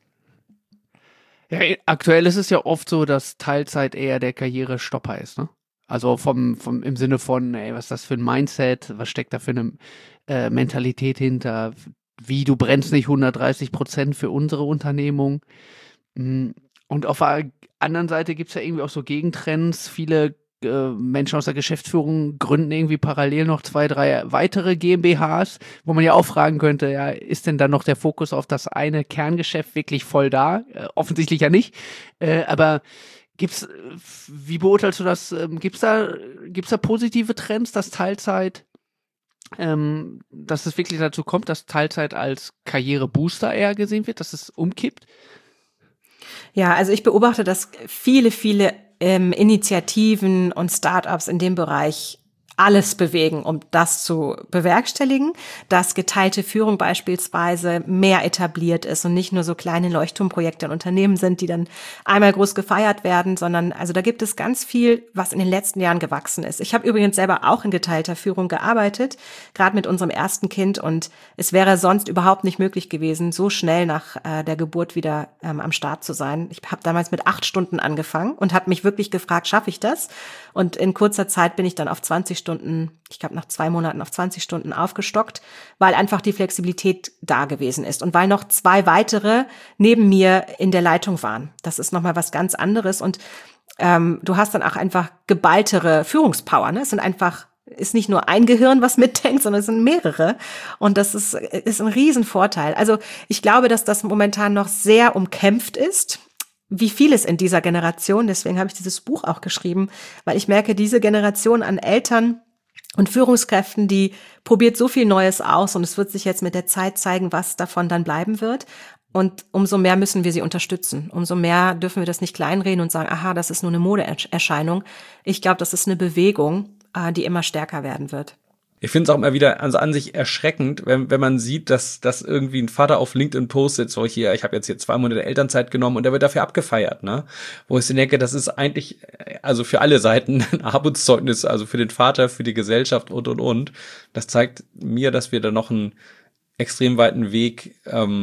Ja, aktuell ist es ja oft so, dass Teilzeit eher der Karrierestopper ist, ne? Also im Sinne von, was ist das für ein Mindset, was steckt da für eine Mentalität hinter, wie du brennst nicht 130% für unsere Unternehmung. Und auf der anderen Seite gibt es ja irgendwie auch so Gegentrends. Viele Menschen aus der Geschäftsführung gründen irgendwie parallel noch 2, 3 weitere GmbHs, wo man ja auch fragen könnte, ist denn dann noch der Fokus auf das eine Kerngeschäft wirklich voll da? Offensichtlich ja nicht, aber wie beurteilst du das? Gibt's da positive Trends, dass Teilzeit, dass es wirklich dazu kommt, dass Teilzeit als Karrierebooster eher gesehen wird, dass es umkippt? Ja, also ich beobachte, dass viele Initiativen und Startups in dem Bereich alles bewegen, um das zu bewerkstelligen, dass geteilte Führung beispielsweise mehr etabliert ist und nicht nur so kleine Leuchtturmprojekte in Unternehmen sind, die dann einmal groß gefeiert werden, sondern also da gibt es ganz viel, was in den letzten Jahren gewachsen ist. Ich habe übrigens selber auch in geteilter Führung gearbeitet, gerade mit unserem ersten Kind, und es wäre sonst überhaupt nicht möglich gewesen, so schnell nach der Geburt wieder am Start zu sein. Ich habe damals mit 8 Stunden angefangen und habe mich wirklich gefragt, schaffe ich das? Und in kurzer Zeit bin ich dann auf 20 Stunden, ich glaube nach 2 Monaten auf 20 Stunden aufgestockt, weil einfach die Flexibilität da gewesen ist und weil noch 2 weitere neben mir in der Leitung waren. Das ist nochmal was ganz anderes und du hast dann auch einfach geballtere Führungspower, ne? Ist nicht nur ein Gehirn, was mitdenkt, sondern es sind mehrere. Und das ist ein Riesenvorteil. Also ich glaube, dass das momentan noch sehr umkämpft ist, wie vieles in dieser Generation. Deswegen habe ich dieses Buch auch geschrieben, weil ich merke, diese Generation an Eltern und Führungskräften, die probiert so viel Neues aus und es wird sich jetzt mit der Zeit zeigen, was davon dann bleiben wird. Und umso mehr müssen wir sie unterstützen. Umso mehr dürfen wir das nicht kleinreden und sagen, aha, das ist nur eine Modeerscheinung. Ich glaube, das ist eine Bewegung, die immer stärker werden wird. Ich finde es auch immer wieder an sich erschreckend, wenn man sieht, dass irgendwie ein Vater auf LinkedIn postet, so hier, ich habe jetzt hier 2 Monate Elternzeit genommen und der wird dafür abgefeiert, ne? Wo ich denke, das ist eigentlich, also für alle Seiten ein Armutszeugnis, also für den Vater, für die Gesellschaft und. Das zeigt mir, dass wir da noch einen extrem weiten Weg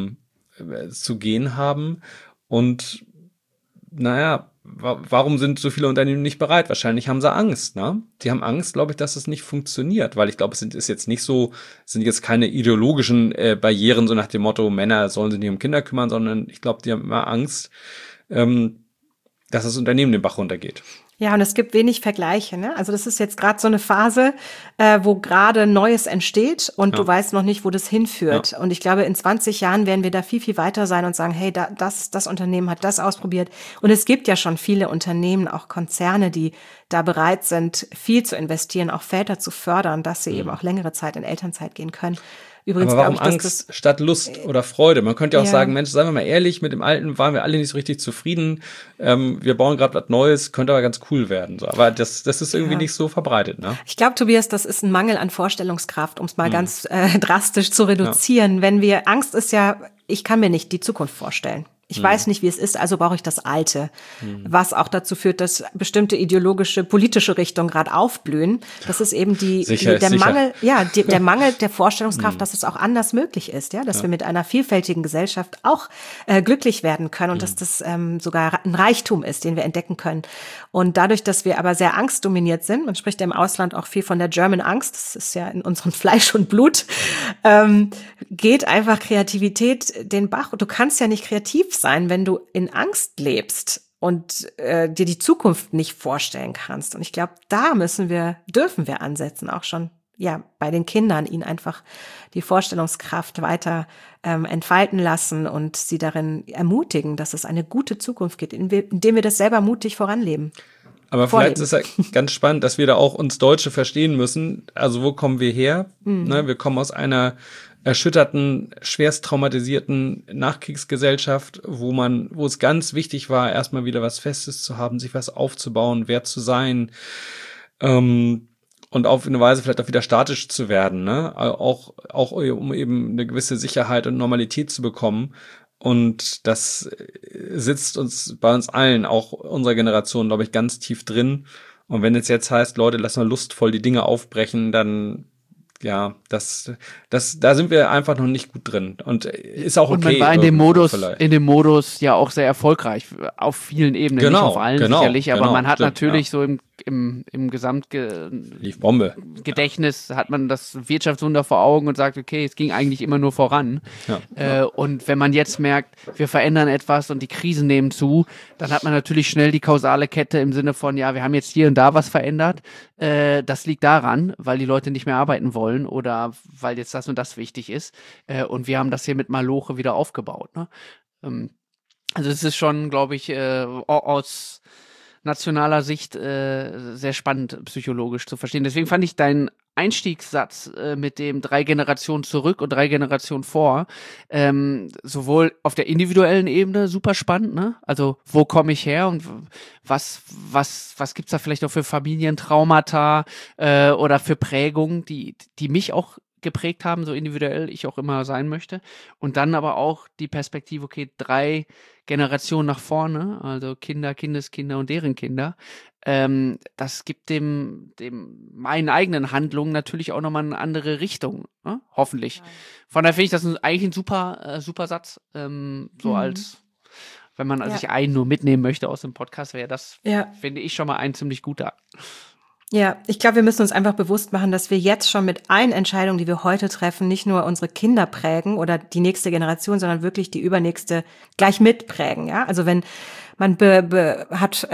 zu gehen haben. Und naja, warum sind so viele Unternehmen nicht bereit? Wahrscheinlich haben sie Angst, ne? Die haben Angst, glaube ich, dass es nicht funktioniert, weil ich glaube, es sind jetzt keine ideologischen Barrieren, so nach dem Motto, Männer sollen sich nicht um Kinder kümmern, sondern ich glaube, die haben immer Angst, dass das Unternehmen den Bach runtergeht. Ja, und es gibt wenig Vergleiche, ne? Also das ist jetzt gerade so eine Phase, wo gerade Neues entsteht und du weißt noch nicht, wo das hinführt. Ja. Und ich glaube, in 20 Jahren werden wir da viel, viel weiter sein und sagen, hey, das Unternehmen hat das ausprobiert. Und es gibt ja schon viele Unternehmen, auch Konzerne, die da bereit sind, viel zu investieren, auch Väter zu fördern, dass sie eben auch längere Zeit in Elternzeit gehen können. Übrigens, aber warum glaube ich, Angst statt Lust oder Freude? Man könnte ja auch sagen, Mensch, seien wir mal ehrlich, mit dem Alten waren wir alle nicht so richtig zufrieden. Wir bauen gerade was Neues, könnte aber ganz cool werden. So. Aber das ist irgendwie nicht so verbreitet, ne? Ich glaube, Tobias, das ist ein Mangel an Vorstellungskraft, um es mal ganz drastisch zu reduzieren. Wenn Angst ist ja, ich kann mir nicht die Zukunft vorstellen. Ich weiß nicht, wie es ist, also brauche ich das Alte, was auch dazu führt, dass bestimmte ideologische, politische Richtungen gerade aufblühen. Das ist eben der Mangel der Vorstellungskraft, dass es auch anders möglich ist, ja, dass wir mit einer vielfältigen Gesellschaft auch glücklich werden können und dass das sogar ein Reichtum ist, den wir entdecken können. Und dadurch, dass wir aber sehr angstdominiert sind, man spricht ja im Ausland auch viel von der German Angst, das ist ja in unserem Fleisch und Blut, geht einfach Kreativität den Bach. Und du kannst ja nicht kreativ sein, wenn du in Angst lebst und dir die Zukunft nicht vorstellen kannst. Und ich glaube, da dürfen wir ansetzen, auch schon bei den Kindern, ihnen einfach die Vorstellungskraft weiter entfalten lassen und sie darin ermutigen, dass es eine gute Zukunft gibt, indem wir das selber mutig voranleben. Aber vielleicht ist es ja ganz spannend, dass wir da auch uns Deutsche verstehen müssen. Also wo kommen wir her? Ne, wir kommen aus einer erschütterten, schwerst traumatisierten Nachkriegsgesellschaft, wo es ganz wichtig war, erstmal wieder was Festes zu haben, sich was aufzubauen, wer zu sein, und auf eine Weise vielleicht auch wieder statisch zu werden, ne? Auch um eben eine gewisse Sicherheit und Normalität zu bekommen. Und das sitzt bei uns allen, auch unserer Generation, glaube ich, ganz tief drin. Und wenn es jetzt heißt, Leute, lass mal lustvoll die Dinge aufbrechen, dann da sind wir einfach noch nicht gut drin. Und ist auch okay. Und man war in dem Modus ja auch sehr erfolgreich auf vielen Ebenen, nicht auf allen sicherlich, aber man hat natürlich so im lief Bombe. Gedächtnis hat man das Wirtschaftswunder vor Augen und sagt, okay, es ging eigentlich immer nur voran. Und wenn man jetzt merkt, wir verändern etwas und die Krisen nehmen zu, dann hat man natürlich schnell die kausale Kette im Sinne von, wir haben jetzt hier und da was verändert. Das liegt daran, weil die Leute nicht mehr arbeiten wollen oder weil jetzt das und das wichtig ist. Und wir haben das hier mit Maloche wieder aufgebaut. Ne? Also es ist schon, glaube ich, aus nationaler Sicht sehr spannend psychologisch zu verstehen. Deswegen fand ich deinen Einstiegssatz mit dem 3 Generationen zurück und 3 Generationen vor sowohl auf der individuellen Ebene super spannend, ne? Also wo komme ich her und was gibt's da vielleicht auch für Familientraumata oder für Prägungen, die mich auch geprägt haben, so individuell ich auch immer sein möchte. Und dann aber auch die Perspektive, okay, 3 Generationen nach vorne, also Kinder, Kindeskinder und deren Kinder. Das gibt dem meinen eigenen Handlungen natürlich auch nochmal eine andere Richtung, ne? Hoffentlich. Ja. Von daher finde ich das eigentlich ein super Satz, als wenn man sich einen nur mitnehmen möchte aus dem Podcast, wäre das, finde ich, schon mal ein ziemlich guter. Ja, ich glaube, wir müssen uns einfach bewusst machen, dass wir jetzt schon mit allen Entscheidungen, die wir heute treffen, nicht nur unsere Kinder prägen oder die nächste Generation, sondern wirklich die übernächste gleich mitprägen. Ja, also wenn man hat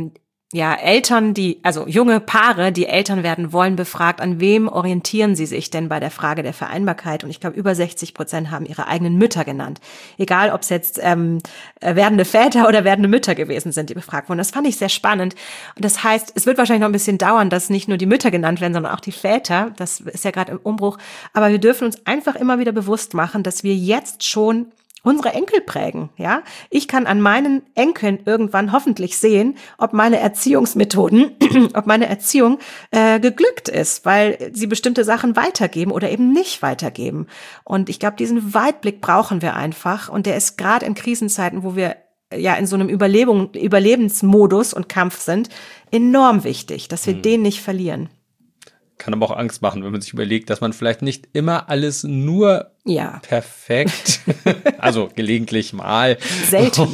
Eltern, also junge Paare, die Eltern werden wollen, befragt, an wem orientieren sie sich denn bei der Frage der Vereinbarkeit? Und ich glaube, über 60% haben ihre eigenen Mütter genannt. Egal, ob es jetzt werdende Väter oder werdende Mütter gewesen sind, die befragt wurden. Das fand ich sehr spannend. Und das heißt, es wird wahrscheinlich noch ein bisschen dauern, dass nicht nur die Mütter genannt werden, sondern auch die Väter. Das ist ja gerade im Umbruch. Aber wir dürfen uns einfach immer wieder bewusst machen, dass wir jetzt schon unsere Enkel prägen, ja. Ich kann an meinen Enkeln irgendwann hoffentlich sehen, ob meine Erziehungsmethoden, ob meine Erziehung geglückt ist, weil sie bestimmte Sachen weitergeben oder eben nicht weitergeben. Und ich glaube, diesen Weitblick brauchen wir einfach. Und der ist gerade in Krisenzeiten, wo wir in so einem Überlebensmodus und Kampf sind, enorm wichtig, dass wir den nicht verlieren. Kann aber auch Angst machen, wenn man sich überlegt, dass man vielleicht nicht immer alles nur perfekt, also gelegentlich mal. Selten.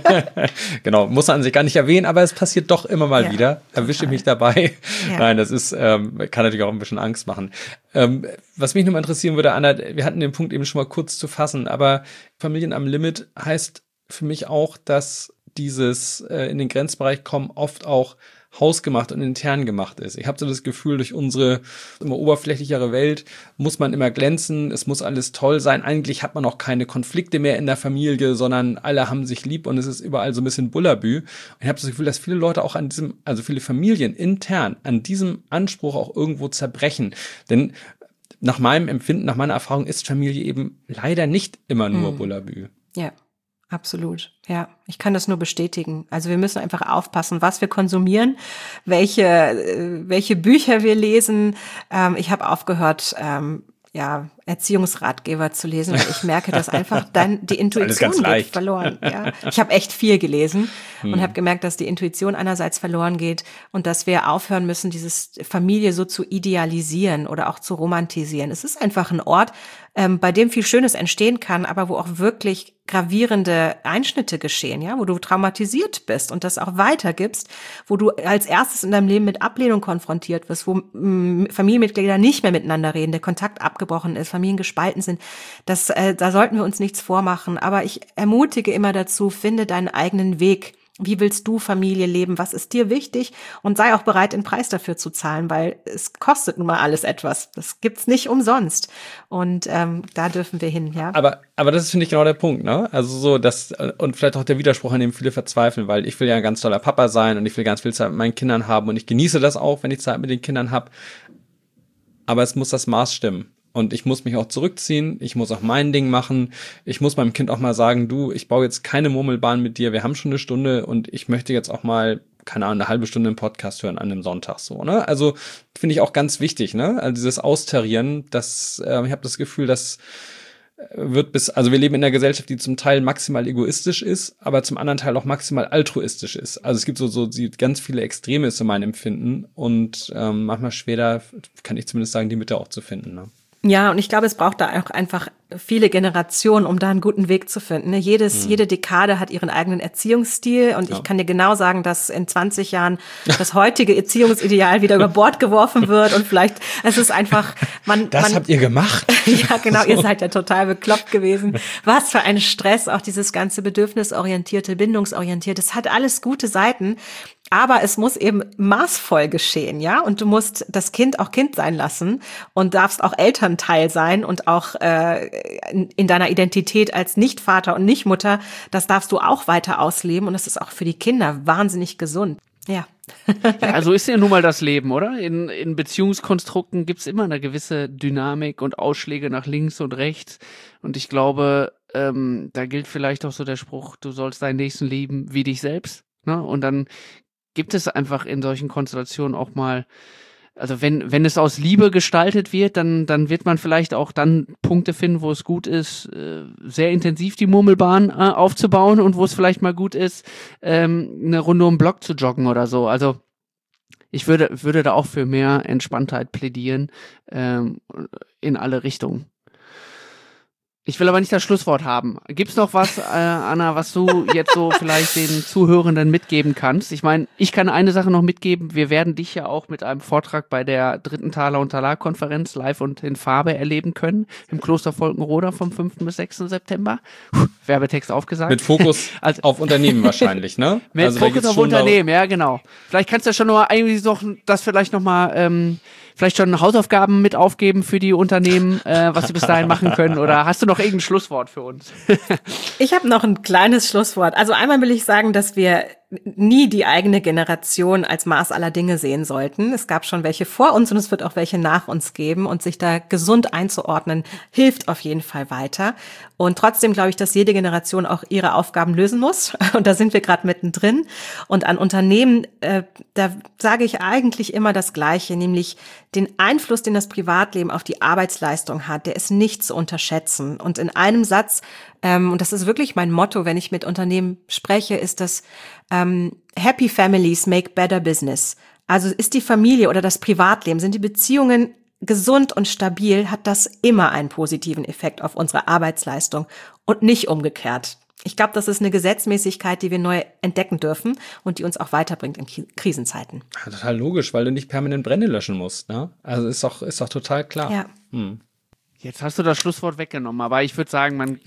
Genau, muss man an sich gar nicht erwähnen, aber es passiert doch immer mal wieder. Erwische ich mich dabei. Ja. Nein, das ist, kann natürlich auch ein bisschen Angst machen. Was mich nochmal interessieren würde, Anna, wir hatten den Punkt eben schon mal kurz zu fassen, aber Familien am Limit heißt für mich auch, dass dieses in den Grenzbereich kommen oft auch hausgemacht und intern gemacht ist. Ich habe so das Gefühl, durch unsere immer oberflächlichere Welt muss man immer glänzen, es muss alles toll sein. Eigentlich hat man auch keine Konflikte mehr in der Familie, sondern alle haben sich lieb und es ist überall so ein bisschen Bullabü. Und ich habe das Gefühl, dass viele Leute auch also viele Familien intern an diesem Anspruch auch irgendwo zerbrechen. Denn nach meinem Empfinden, nach meiner Erfahrung ist Familie eben leider nicht immer nur Bullabü. Ja. Absolut, ja. Ich kann das nur bestätigen. Also wir müssen einfach aufpassen, was wir konsumieren, welche Bücher wir lesen. Ich habe aufgehört, Erziehungsratgeber zu lesen, weil ich merke, dass einfach dann die Intuition geht verloren. Ja. Ich habe echt viel gelesen und habe gemerkt, dass die Intuition einerseits verloren geht und dass wir aufhören müssen, dieses Familie so zu idealisieren oder auch zu romantisieren. Es ist einfach ein Ort, bei dem viel Schönes entstehen kann, aber wo auch wirklich gravierende Einschnitte geschehen, ja, wo du traumatisiert bist und das auch weitergibst, wo du als erstes in deinem Leben mit Ablehnung konfrontiert wirst, wo Familienmitglieder nicht mehr miteinander reden, der Kontakt abgebrochen ist, Familien gespalten sind. Da sollten wir uns nichts vormachen. Aber ich ermutige immer dazu, finde deinen eigenen Weg. Wie willst du Familie leben? Was ist dir wichtig? Und sei auch bereit, den Preis dafür zu zahlen, weil es kostet nun mal alles etwas. Das gibt's nicht umsonst. Und da dürfen wir hin, ja. Aber das ist, finde ich, genau der Punkt, ne? Also so, und vielleicht auch der Widerspruch, an dem viele verzweifeln, weil ich will ja ein ganz toller Papa sein und ich will ganz viel Zeit mit meinen Kindern haben und ich genieße das auch, wenn ich Zeit mit den Kindern habe. Aber es muss das Maß stimmen. Und ich muss mich auch zurückziehen, ich muss auch mein Ding machen, ich muss meinem Kind auch mal sagen, du, ich baue jetzt keine Murmelbahn mit dir, wir haben schon eine Stunde und ich möchte jetzt auch mal, keine Ahnung, eine halbe Stunde einen Podcast hören an einem Sonntag, so, ne? Also finde ich auch ganz wichtig, ne? Also dieses Austarieren, ich habe das Gefühl, dass also wir leben in einer Gesellschaft, die zum Teil maximal egoistisch ist, aber zum anderen Teil auch maximal altruistisch ist. Also es gibt so ganz viele Extreme ist in meinem Empfinden und manchmal schwerer, kann ich zumindest sagen, die Mitte auch zu finden, ne? Ja, und ich glaube, es braucht da auch einfach viele Generationen, um da einen guten Weg zu finden. Jede Dekade hat ihren eigenen Erziehungsstil und ich kann dir genau sagen, dass in 20 Jahren das heutige Erziehungsideal wieder über Bord geworfen wird und vielleicht, es ist einfach, habt ihr gemacht? Ja, genau, ihr seid ja total bekloppt gewesen. Was für ein Stress, auch dieses ganze bedürfnisorientierte, bindungsorientierte, das hat alles gute Seiten. Aber es muss eben maßvoll geschehen, ja? Und du musst das Kind auch Kind sein lassen und darfst auch Elternteil sein und auch in deiner Identität als Nicht-Vater und Nicht-Mutter, das darfst du auch weiter ausleben und das ist auch für die Kinder wahnsinnig gesund. Ja. Ja, also ist ja nun mal das Leben, oder? In Beziehungskonstrukten gibt's immer eine gewisse Dynamik und Ausschläge nach links und rechts. Und ich glaube, da gilt vielleicht auch so der Spruch, du sollst deinen Nächsten lieben wie dich selbst. Ne? Und dann gibt es einfach in solchen Konstellationen auch mal, also wenn es aus Liebe gestaltet wird, dann wird man vielleicht auch dann Punkte finden, wo es gut ist, sehr intensiv die Murmelbahn aufzubauen und wo es vielleicht mal gut ist, eine Runde um den Block zu joggen oder so. Also ich würde da auch für mehr Entspanntheit plädieren, in alle Richtungen. Ich will aber nicht das Schlusswort haben. Gibt's noch was, Anna, was du jetzt so vielleicht den Zuhörenden mitgeben kannst? Ich meine, ich kann eine Sache noch mitgeben. Wir werden dich ja auch mit einem Vortrag bei der 3. Thaler- und Talar-Konferenz live und in Farbe erleben können. Im Kloster Volkenroda vom 5. bis 6. September. Werbetext aufgesagt. Mit Fokus auf Unternehmen wahrscheinlich, ne? Mit Fokus auf Unternehmen, ja, genau. Vielleicht kannst du ja schon noch mal irgendwie so, das vielleicht noch mal vielleicht schon Hausaufgaben mit aufgeben für die Unternehmen, was sie bis dahin machen können? Oder hast du noch irgendein Schlusswort für uns? Ich habe noch ein kleines Schlusswort. Also einmal will ich sagen, dass wir nie die eigene Generation als Maß aller Dinge sehen sollten. Es gab schon welche vor uns und es wird auch welche nach uns geben. Und sich da gesund einzuordnen, hilft auf jeden Fall weiter. Und trotzdem glaube ich, dass jede Generation auch ihre Aufgaben lösen muss. Und da sind wir gerade mittendrin. Und an Unternehmen, da sage ich eigentlich immer das Gleiche, nämlich den Einfluss, den das Privatleben auf die Arbeitsleistung hat, der ist nicht zu unterschätzen. Und in einem Satz, und das ist wirklich mein Motto, wenn ich mit Unternehmen spreche, ist das Happy Families make better business. Also ist die Familie oder das Privatleben, sind die Beziehungen gesund und stabil, hat das immer einen positiven Effekt auf unsere Arbeitsleistung und nicht umgekehrt. Ich glaube, das ist eine Gesetzmäßigkeit, die wir neu entdecken dürfen und die uns auch weiterbringt in Krisenzeiten. Ja, total logisch, weil du nicht permanent Brände löschen musst, ne? Also ist doch total klar. Ja. Jetzt hast du das Schlusswort weggenommen, aber ich würde sagen,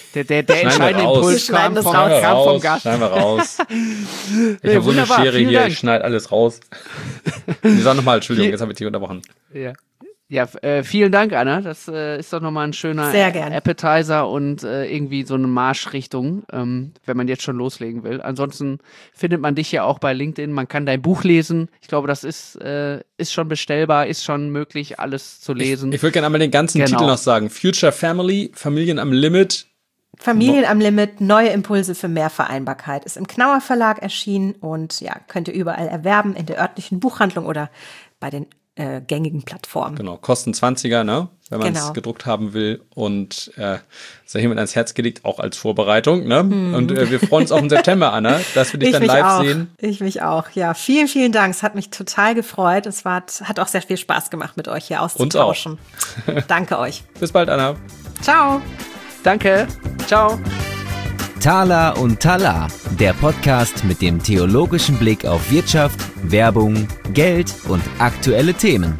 Der entscheidende Impuls kam vom Gast. Schneiden wir raus. Ich habe so eine Schere hier, ich schneide alles raus. Wir sagen nochmal, Entschuldigung, jetzt habe ich dich unterbrochen. Ja, vielen Dank, Anna. Das ist doch nochmal ein schöner Appetizer und irgendwie so eine Marschrichtung, wenn man jetzt schon loslegen will. Ansonsten findet man dich ja auch bei LinkedIn. Man kann dein Buch lesen. Ich glaube, das ist schon bestellbar, ist schon möglich, alles zu lesen. Ich würde gerne einmal den ganzen Titel noch sagen. Future Family, Familien am Limit. Familien am Limit, neue Impulse für mehr Vereinbarkeit. Ist im Knauer Verlag erschienen und ja, könnt ihr überall erwerben, in der örtlichen Buchhandlung oder bei den gängigen Plattformen. Genau, kosten 20er, ne? Wenn man es gedruckt haben will. Und sei hiermit ans Herz gelegt, auch als Vorbereitung. Ne? Und wir freuen uns auf den September, Anna, dass wir dich dann live sehen. Ich mich auch, ja. Vielen, vielen Dank. Es hat mich total gefreut. Es hat auch sehr viel Spaß gemacht, mit euch hier auszutauschen. Uns auch. Danke euch. Bis bald, Anna. Ciao. Danke. Ciao. Tala und Tala, der Podcast mit dem theologischen Blick auf Wirtschaft, Werbung, Geld und aktuelle Themen.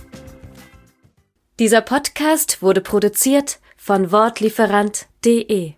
Dieser Podcast wurde produziert von Wortlieferant.de